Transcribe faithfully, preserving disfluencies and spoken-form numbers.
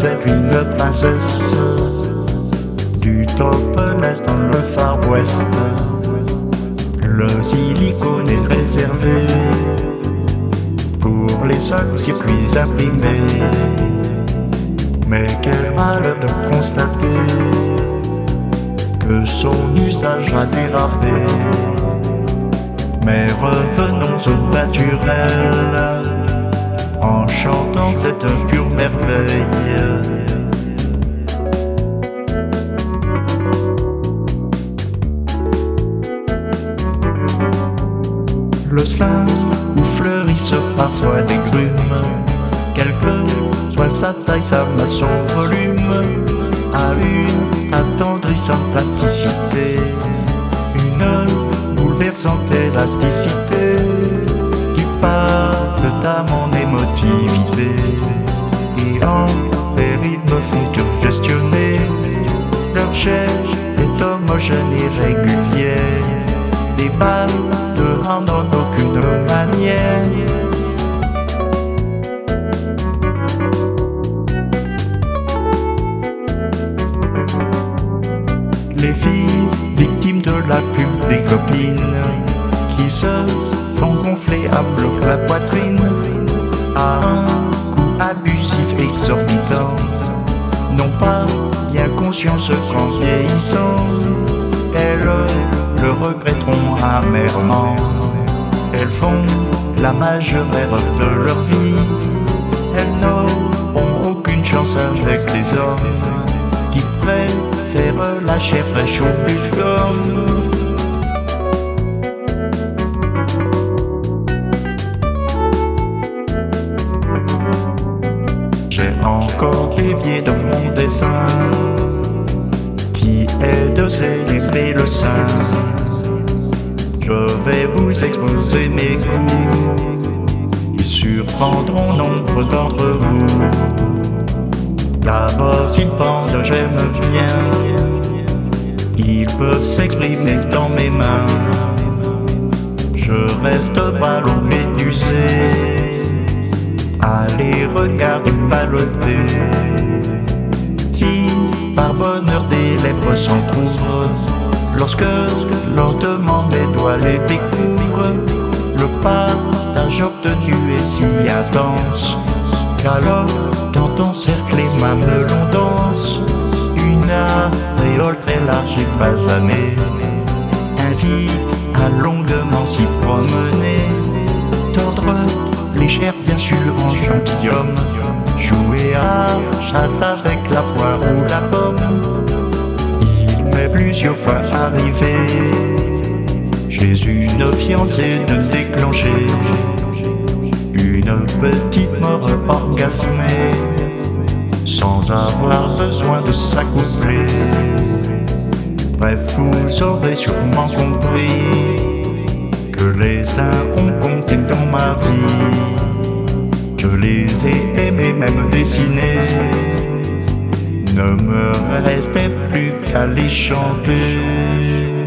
c'est une princesse du topless dans le Far West. Le silicone est réservé pour les seuls circuits imprimés. Mais quel malheur de constater que son usage a dérapé. Mais revenons au naturel en chantant cette pure merveille. Le sein où fleurissent parfois des grumes, quelle que soit sa taille, sa masse, son volume, a une attendrissante plasticité, une bouleversante élasticité qui parle à mon émotivité et en péril me font gestionner. Leur chair est homogène et régulière, des balles de en aucune manière. Les filles victimes de la pub des copines qui se font gonfler à bloc la poitrine à un coût abusif exorbitant, n'ont pas bien conscience qu'en vieillissant elles le regretteront amèrement. Elles font la majeure erreur de leur vie, elles n'auront aucune chance avec les hommes qui préfèrent la chair fraîche au bubblegum. J'ai encore dévié de mon dessin qui est de célébrer le sein. Je vais vous exposer mes goûts qui surprendront nombre d'entre vous. D'abord, s'ils pensent que j'aime bien, ils peuvent s'exprimer dans mes mains. Je reste ballon médusé à les regarder balloter. Si par bonheur des lèvres s'entr'ouvrent, lorsque lentement mes doigts les découvrent, le partage obtenu est si intense qu'alors dans ton cercle les mamelons dansent. Une auréole très large et basanée invite à longuement s'y promener, tordre les chairs bien sûr en gentilhomme, jouer à chatte avec la poire ou la pomme. Il m'est plusieurs fois arrivé chez une fiancée de déclencher une petite mort orgasmée sans avoir besoin de s'accoupler. Bref, vous aurez sûrement compris que les uns ont compté dans ma vie. Je les ai aimés, même dessinés. Ne me restait plus qu'à les chanter.